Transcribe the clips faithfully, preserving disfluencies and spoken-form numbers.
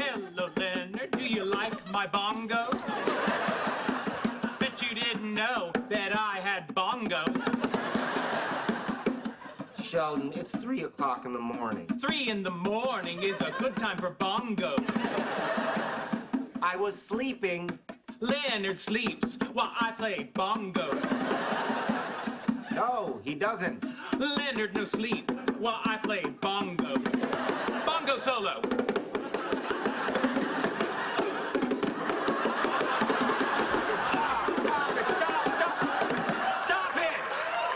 Hello, Leonard. Do you like my bongos? Bet you didn't know that I had bongos. Sheldon, it's three o'clock in the morning. Three in the morning is a good time for bongos. I was sleeping. Leonard sleeps while I play bongos. No, he doesn't. Leonard no sleep while I play bongos. Bongo solo. Stop, stop it, stop, stop. Stop it!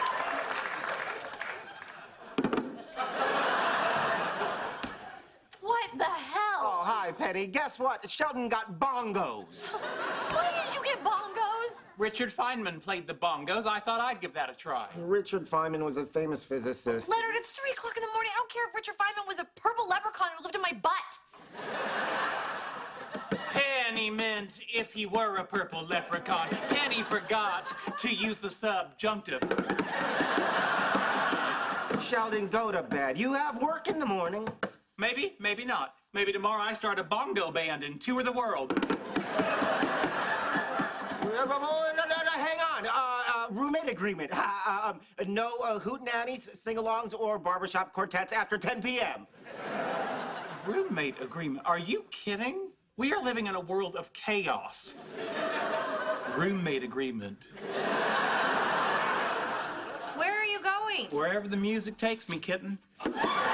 What the hell? Oh, hi, Penny. Guess what? Sheldon got bongos. Why did you get bongos? Richard Feynman played the bongos. I thought I'd give that a try. Richard Feynman was a famous physicist. Leonard, it's three o'clock in the morning. I don't care if Richard Feynman was a purple leprechaun who lived in my butt. Penny meant if he were a purple leprechaun. Penny forgot to use the subjunctive. Sheldon, go to bed. You have work in the morning. Maybe, maybe not. Maybe tomorrow I start a bongo band and tour the world. Hang on. Uh, uh, roommate agreement. Uh, uh, um, no uh, hootenannies, sing-alongs, or barbershop quartets after ten p m Roommate agreement? Are you kidding? We are living in a world of chaos. Roommate agreement. Where are you going? Wherever the music takes me, kitten.